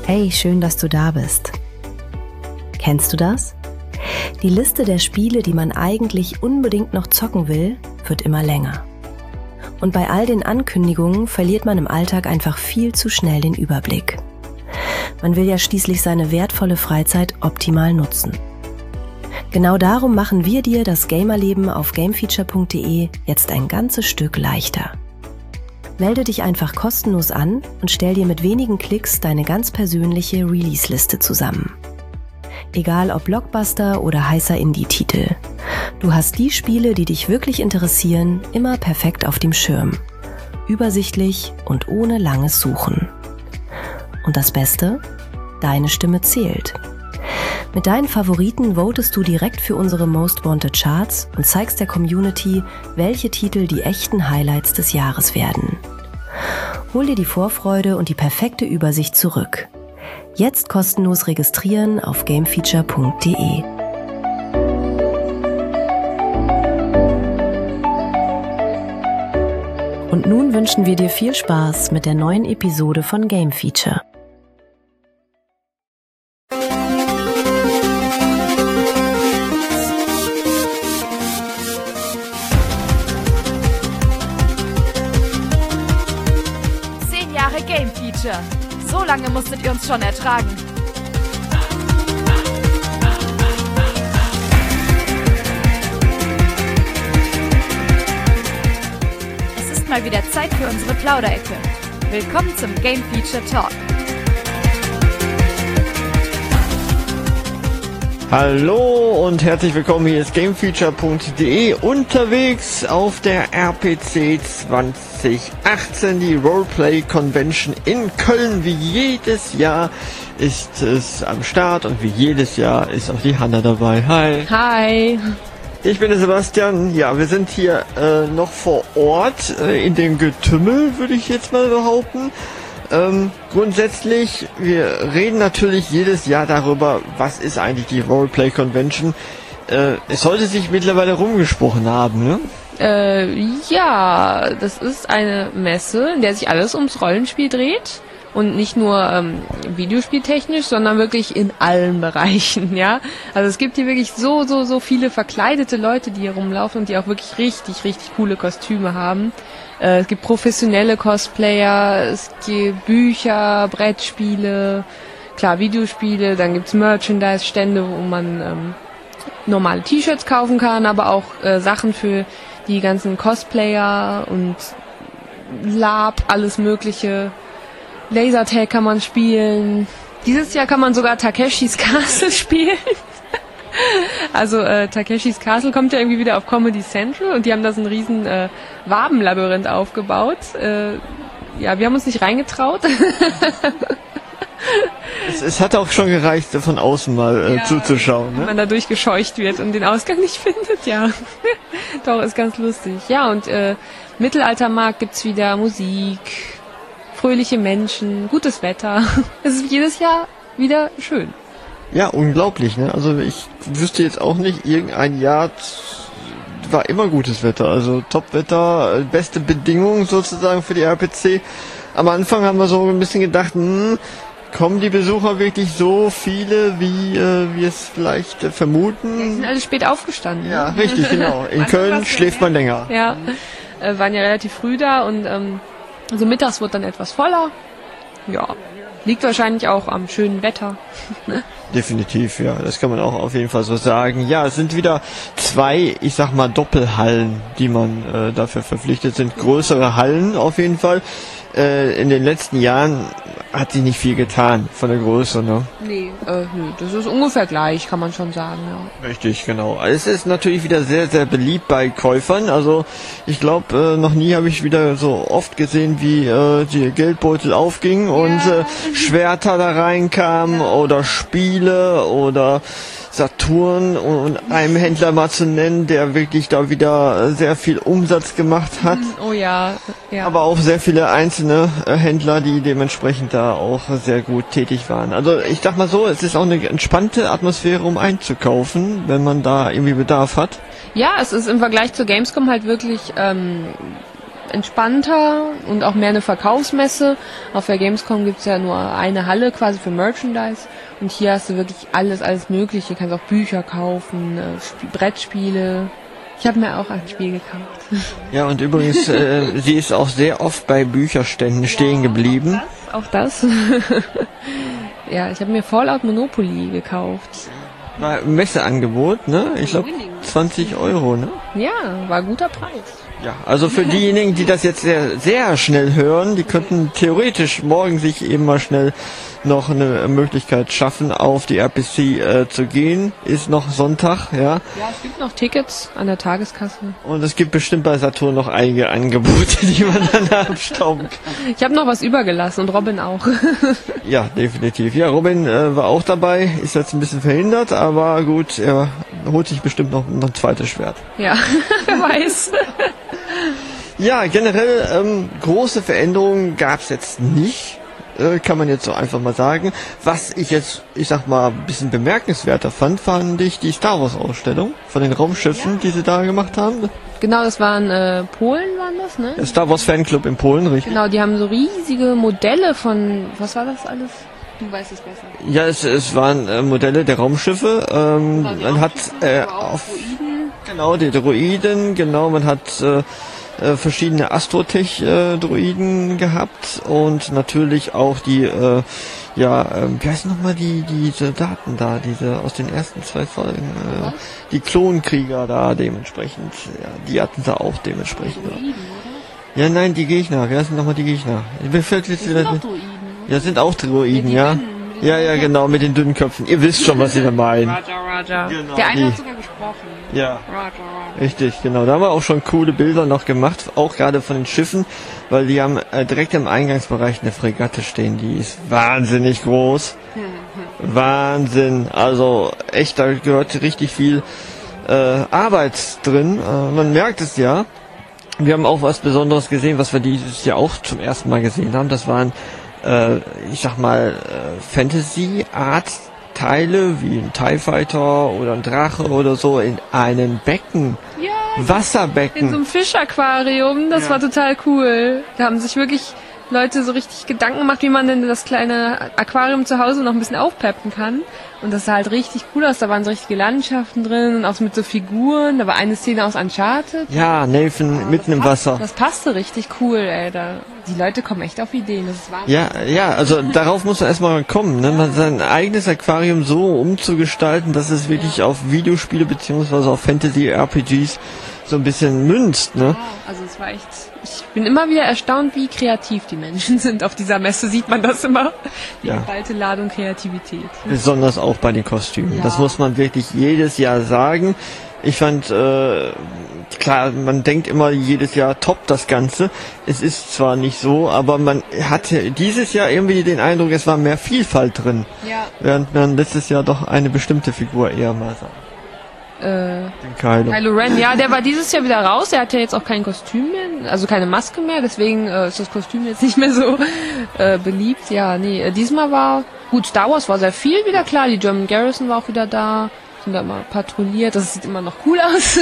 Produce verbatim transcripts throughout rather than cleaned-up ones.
Hey, schön, dass du da bist. Kennst du das? Die Liste der Spiele, die man eigentlich unbedingt noch zocken will, wird immer länger. Und bei all den Ankündigungen verliert man im Alltag einfach viel zu schnell den Überblick. Man will ja schließlich seine wertvolle Freizeit optimal nutzen. Genau darum machen wir dir das Gamerleben auf gamefeature punkt de jetzt ein ganzes Stück leichter. Melde dich einfach kostenlos an und stell dir mit wenigen Klicks deine ganz persönliche Release-Liste zusammen. Egal ob Blockbuster oder heißer Indie-Titel. Du hast die Spiele, die dich wirklich interessieren, immer perfekt auf dem Schirm. Übersichtlich und ohne langes Suchen. Und das Beste? Deine Stimme zählt. Mit deinen Favoriten votest du direkt für unsere Most Wanted Charts und zeigst der Community, welche Titel die echten Highlights des Jahres werden. Hol dir die Vorfreude und die perfekte Übersicht zurück. Jetzt kostenlos registrieren auf gamefeature punkt de. Und nun wünschen wir dir viel Spaß mit der neuen Episode von Game Feature. Game Feature. So lange musstet ihr uns schon ertragen. Es ist mal wieder Zeit für unsere Plauderecke. Willkommen zum Game Feature Talk. Hallo und herzlich willkommen, hier ist gamefeature punkt de unterwegs auf der R P C zwanzig achtzehn, die Roleplay Convention in Köln. Wie jedes Jahr ist es am Start und wie jedes Jahr ist auch die Hanna dabei. Hi. Hi. Ich bin der Sebastian. Ja, wir sind hier äh, noch vor Ort äh, in dem Getümmel, würde ich jetzt mal behaupten. Ähm, grundsätzlich, wir reden natürlich jedes Jahr darüber, was ist eigentlich die Roleplay Convention. Äh, es sollte sich mittlerweile rumgesprochen haben, ne? Äh, ja, das ist eine Messe, in der sich alles ums Rollenspiel dreht. Und nicht nur ähm, videospieltechnisch, sondern wirklich in allen Bereichen, ja. Also es gibt hier wirklich so, so, so viele verkleidete Leute, die hier rumlaufen und die auch wirklich richtig, richtig coole Kostüme haben. Äh, es gibt professionelle Cosplayer, es gibt Bücher, Brettspiele, klar, Videospiele, dann gibt's Merchandise-Stände, wo man ähm, normale T-Shirts kaufen kann, aber auch äh, Sachen für die ganzen Cosplayer und Lab, alles mögliche. Lasertag kann man spielen. Dieses Jahr kann man sogar Takeshis Castle spielen. Also äh, Takeshis Castle kommt ja irgendwie wieder auf Comedy Central und die haben da so ein riesen äh, Wabenlabyrinth aufgebaut. Äh, ja, wir haben uns nicht reingetraut. es, es hat auch schon gereicht, von außen mal äh, ja, zuzuschauen. Ne? Wenn man da durchgescheucht wird und den Ausgang nicht findet, ja. Doch, ist ganz lustig. Ja, und äh, Mittelaltermarkt gibt's wieder Musik, fröhliche Menschen, gutes Wetter. Es ist jedes Jahr wieder schön. Ja, unglaublich, ne? Also ich wüsste jetzt auch nicht, irgendein Jahr war immer gutes Wetter. Also Top-Wetter, beste Bedingungen sozusagen für die R P C. Am Anfang haben wir so ein bisschen gedacht, hm, kommen die Besucher wirklich so viele, wie äh, wir es vielleicht äh, vermuten? Die sind alle spät aufgestanden. Ja, richtig, genau. In Köln schläft man länger. Ja, äh, waren ja relativ früh da und ähm, also mittags wird dann etwas voller. Ja, liegt wahrscheinlich auch am schönen Wetter. Definitiv, ja, das kann man auch auf jeden Fall so sagen. Ja, es sind wieder zwei, ich sag mal, Doppelhallen, die man äh, dafür verpflichtet sind. Größere Hallen auf jeden Fall. Äh, in den letzten Jahren hat sich nicht viel getan von der Größe, ne? Nee, äh, nö, das ist ungefähr gleich, kann man schon sagen, ja. Richtig, genau. Es ist natürlich wieder sehr, sehr beliebt bei Käufern. Also ich glaube, äh, noch nie habe ich wieder so oft gesehen, wie äh, die Geldbeutel aufgingen ja. und äh, Schwerter da reinkamen ja. oder Spiele oder Saturn und einem Händler mal zu nennen, der wirklich da wieder sehr viel Umsatz gemacht hat. Oh ja, ja. Aber auch sehr viele einzelne äh, Händler, die dementsprechend da auch sehr gut tätig waren. Also ich sag mal so, es ist auch eine entspannte Atmosphäre, um einzukaufen, wenn man da irgendwie Bedarf hat. Ja, es ist im Vergleich zur Gamescom halt wirklich ähm, entspannter und auch mehr eine Verkaufsmesse. Auf der Gamescom gibt's ja nur eine Halle quasi für Merchandise und hier hast du wirklich alles, alles Mögliche. Du kannst auch Bücher kaufen, äh, Sp- Brettspiele. Ich habe mir auch ein Spiel gekauft. Ja, und übrigens, äh, sie ist auch sehr oft bei Bücherständen stehen geblieben. Auch das. Ja, ich habe mir Fallout Monopoly gekauft. War Messeangebot, ne? Ich glaube zwanzig Euro, ne? Ja, war ein guter Preis. Ja, also für diejenigen, die das jetzt sehr, sehr schnell hören, die könnten theoretisch morgen sich eben mal schnell noch eine Möglichkeit schaffen, auf die R P C äh, zu gehen. Ist noch Sonntag, ja. Ja, es gibt noch Tickets an der Tageskasse. Und es gibt bestimmt bei Saturn noch einige Angebote, die man dann abstauben kann. Ich habe noch was übergelassen und Robin auch. Ja, definitiv. Ja, Robin äh, war auch dabei, ist jetzt ein bisschen verhindert, aber gut, er holt sich bestimmt noch, noch ein zweites Schwert. Ja, wer weiß. Ja, generell ähm, große Veränderungen gab es jetzt nicht, äh, kann man jetzt so einfach mal sagen. Was ich jetzt, ich sag mal, ein bisschen bemerkenswerter fand, fand ich die Star Wars Ausstellung von den Raumschiffen, ja, die sie da gemacht haben. Genau, das waren äh, Polen, waren das, ne? Der Star Wars Fanclub in Polen, richtig? Genau, die haben so riesige Modelle von, was war das alles? Du weißt es besser. Ja, es, es waren äh, Modelle der Raumschiffe. Ähm, Genau, man hat äh, auf Droiden. genau die Droiden, genau, man hat äh, äh, verschiedene Astrotech-Droiden äh, gehabt und natürlich auch die, äh, ja, äh, wie heißen nochmal die diese Daten da, diese aus den ersten zwei Folgen, äh, die Klonkrieger da dementsprechend, ja, die hatten sie auch dementsprechend. Droiden, oder? Ja, nein, die Gegner, wer sind nochmal die Gegner? Mir fällt jetzt wieder. Droiden, oder? Ja, sind auch Droiden, ja. Ja, die dünnen, Ja, ja, genau, mit den dünnen Köpfen. Ihr wisst schon, was ich da meine. Roger, Roger. Genau, Der eine die. hat sogar gesprochen. Ja, Roger, Roger. richtig, genau. Da haben wir auch schon coole Bilder noch gemacht, auch gerade von den Schiffen, weil die haben äh, direkt im Eingangsbereich eine Fregatte stehen, die ist wahnsinnig groß. Wahnsinn. Also echt, da gehört richtig viel äh, Arbeit drin. Äh, man merkt es ja. Wir haben auch was Besonderes gesehen, was wir dieses Jahr auch zum ersten Mal gesehen haben. Das waren Äh, ich sag mal, äh, Fantasy-Art-Teile wie ein TIE Fighter oder ein Drache oder so in einem Becken. Ja, Wasserbecken. in so einem Fischaquarium, das Ja. war total cool. Da haben sich wirklich Leute so richtig Gedanken gemacht, wie man denn das kleine Aquarium zu Hause noch ein bisschen aufpeppen kann. Und das sah halt richtig cool aus. Da waren so richtige Landschaften drin und auch mit so Figuren. Da war eine Szene aus Uncharted. Ja, Nathan mitten im Wasser. Das passte richtig cool, ey. Da, die Leute kommen echt auf Ideen. Das ist Wahnsinn. Ja, ja, also darauf muss man erstmal kommen, ne? Man sein eigenes Aquarium so umzugestalten, dass es wirklich auf Videospiele beziehungsweise auf Fantasy-R P Gs so ein bisschen münzt, ne? Ja, also es war echt, ich bin immer wieder erstaunt, wie kreativ die Menschen sind. Auf dieser Messe sieht man das immer. Die Ja. geballte Ladung Kreativität. Besonders auch bei den Kostümen. Ja. Das muss man wirklich jedes Jahr sagen. Ich fand, äh, klar, man denkt immer jedes Jahr top das Ganze. Es ist zwar nicht so, aber man hatte dieses Jahr irgendwie den Eindruck, es war mehr Vielfalt drin. Ja. Während man letztes Jahr doch eine bestimmte Figur eher mal sah. Äh, Den Kylo. Kylo Ren, ja, der war dieses Jahr wieder raus. Der hat ja jetzt auch kein Kostüm mehr, also keine Maske mehr. Deswegen äh, ist das Kostüm jetzt nicht mehr so äh, beliebt. Ja, nee, äh, diesmal war, gut, Star Wars war sehr viel wieder, klar. Die German Garrison war auch wieder da. Sind da mal patrouilliert. Das sieht immer noch cool aus.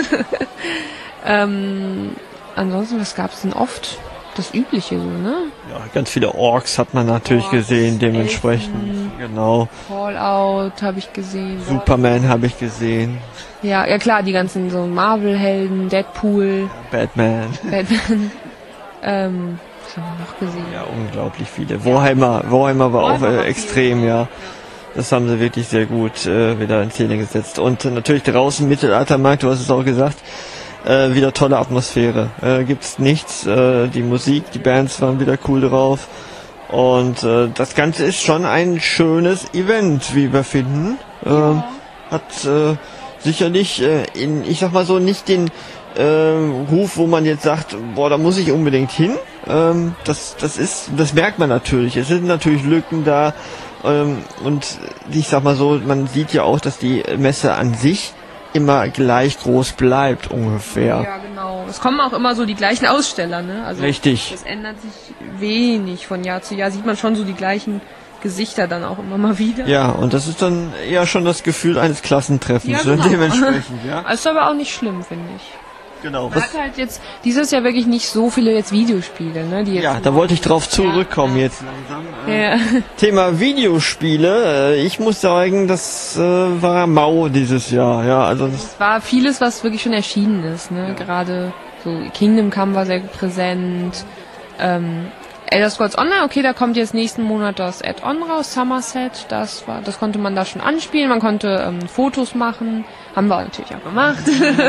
ähm, ansonsten, was gab's denn oft? Das Übliche so, ne? Ja, ganz viele Orks hat man natürlich Orks, gesehen, dementsprechend. Elfen. Genau. Fallout habe ich gesehen. Superman habe ich gesehen. Ja, ja klar, die ganzen so Marvel-Helden, Deadpool, Batman. Batman. ähm, was haben wir noch gesehen? Ja, unglaublich viele. Warhammer, Warhammer war auch äh, extrem, ja. Das haben sie wirklich sehr gut äh, wieder in Szene gesetzt. Und äh, natürlich draußen Mittelaltermarkt, du hast es auch gesagt, äh, wieder tolle Atmosphäre. Äh, gibt's nichts. Äh, die Musik, die Bands waren wieder cool drauf. Und äh, das Ganze ist schon ein schönes Event, wie wir finden. Ähm, hat äh, sicherlich äh, in, ich sag mal so, nicht den äh, Ruf, wo man jetzt sagt, boah, da muss ich unbedingt hin. Ähm, das, das ist, das merkt man natürlich. Es sind natürlich Lücken da. Ähm, und ich sag mal so, man sieht ja auch, dass die Messe an sich immer gleich groß bleibt, ungefähr. Ja, genau. Es kommen auch immer so die gleichen Aussteller, ne? Also Richtig. das ändert sich wenig von Jahr zu Jahr. Sieht man schon so die gleichen Gesichter dann auch immer mal wieder. Ja, und das ist dann eher schon das Gefühl eines Klassentreffens, Ja, ne? genau. Dementsprechend, ja. Ist aber auch nicht schlimm, finde ich. Genau. Man hat halt jetzt dieses Jahr wirklich nicht so viele jetzt Videospiele, ne? Die jetzt Ja, da wollte ich drauf zurückkommen ja, jetzt langsam. Äh, ja. Thema Videospiele. Äh, ich muss sagen, das äh, war mau dieses Jahr. Ja, also das Es war vieles, was wirklich schon erschienen ist, ne? Ja. Gerade so Kingdom Come war sehr präsent. Ähm, Elder Scrolls Online, okay, da kommt jetzt nächsten Monat das Add-on raus, Somerset, das war, das konnte man da schon anspielen, man konnte ähm, Fotos machen, haben wir natürlich auch gemacht.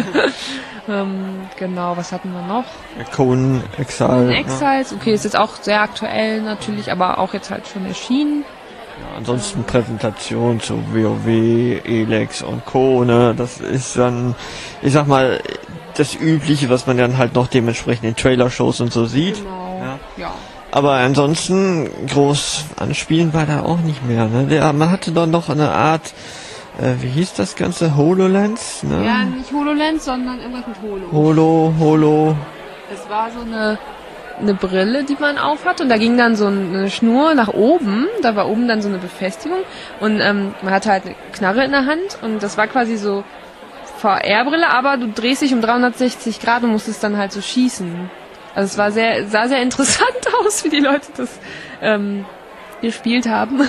ähm, genau, was hatten wir noch? Conan Exile. Conan Exiles, okay, ist jetzt auch sehr aktuell natürlich, aber auch jetzt halt schon erschienen. Ja, ansonsten Präsentation zu WoW, Elex und Co. Ne? Das ist dann, ich sag mal, das Übliche, was man dann halt noch dementsprechend in Trailer-Shows und so sieht. Genau, ja. ja. Aber ansonsten groß anspielen war da auch nicht mehr. Ne? Der, man hatte doch noch eine Art, äh, wie hieß das Ganze? HoloLens? Ne? Ja, nicht HoloLens, sondern irgendwas mit Holo. Holo, Holo. Es war so eine, eine Brille, die man aufhat und da ging dann so eine Schnur nach oben. Da war oben dann so eine Befestigung und ähm, man hatte halt eine Knarre in der Hand und das war quasi so V R-Brille, aber du drehst dich um dreihundertsechzig Grad und musstest dann halt so schießen. Also es war sehr, sah sehr interessant aus, wie die Leute das ähm, gespielt haben.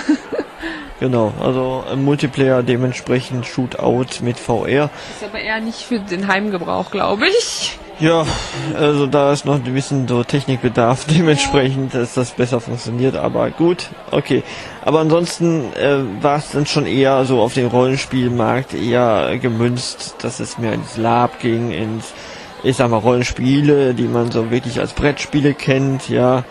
Genau, also im Multiplayer dementsprechend Shootout mit V R. Ist aber eher nicht für den Heimgebrauch, glaube ich. Ja, also da ist noch ein bisschen so Technikbedarf, dementsprechend, dass das besser funktioniert, aber gut, okay. Aber ansonsten äh, war es dann schon eher so auf den Rollenspielmarkt eher gemünzt, dass es mehr ins Lab ging, ins, ich sag mal, Rollenspiele, die man so wirklich als Brettspiele kennt, ja.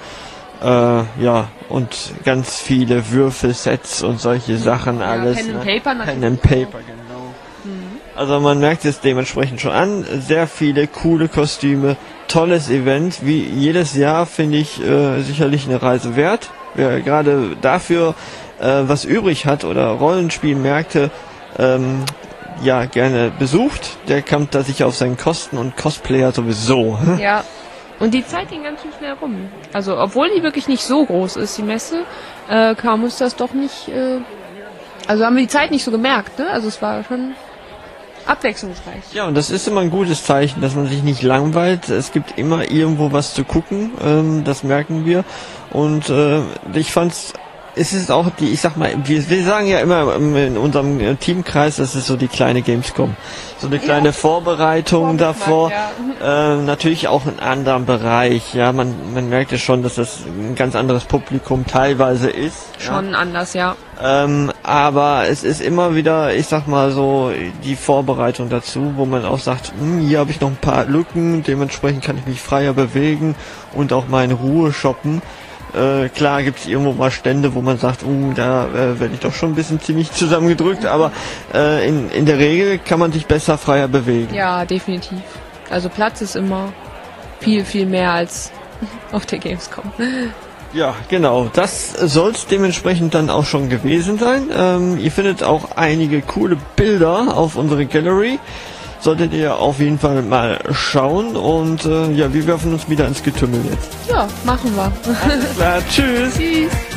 Äh, ja, und ganz viele Würfelsets und solche Sachen, ja, alles. Pen and ne? Paper natürlich. Pen and Paper, genau. Mhm. Also man merkt es dementsprechend schon an, sehr viele coole Kostüme, tolles Event, wie jedes Jahr finde ich äh, sicherlich eine Reise wert. Wer gerade dafür äh, was übrig hat oder Rollenspielmärkte ähm, ja gerne besucht, der kommt da sicher auf seinen Kosten und Cosplayer sowieso. Ja. Und die Zeit ging ganz schön schnell rum. Also, obwohl die wirklich nicht so groß ist, die Messe, äh, kam uns das doch nicht, äh, also haben wir die Zeit nicht so gemerkt, ne? Also es war schon abwechslungsreich. Ja, und das ist immer ein gutes Zeichen, dass man sich nicht langweilt. Es gibt immer irgendwo was zu gucken, ähm, das merken wir. Und äh, ich fand's, es ist auch die, ich sag mal, wir, wir sagen ja immer in unserem Teamkreis, das ist so die kleine Gamescom. So eine kleine ja. Vorbereitung davor. Ja. Äh, natürlich auch in anderen Bereich. Ja, man, man merkt ja schon, dass das ein ganz anderes Publikum teilweise ist. Schon ja. anders, ja. Ähm, aber es ist immer wieder, ich sag mal so, die Vorbereitung dazu, wo man auch sagt, hm, hier habe ich noch ein paar Lücken, dementsprechend kann ich mich freier bewegen und auch mal in Ruhe shoppen. Äh, klar gibt es irgendwo mal Stände, wo man sagt, uh, da äh, werde ich doch schon ein bisschen ziemlich zusammengedrückt, aber äh, in, in der Regel kann man sich besser freier bewegen. Ja, definitiv. Also Platz ist immer viel, viel mehr als auf der Gamescom. Ja, genau. Das soll es dementsprechend dann auch schon gewesen sein. Ähm, ihr findet auch einige coole Bilder auf unsere Gallery. Solltet ihr auf jeden Fall mal schauen und äh, ja, wir werfen uns wieder ins Getümmel jetzt. Ja, machen wir. Alles klar, tschüss. Tschüss.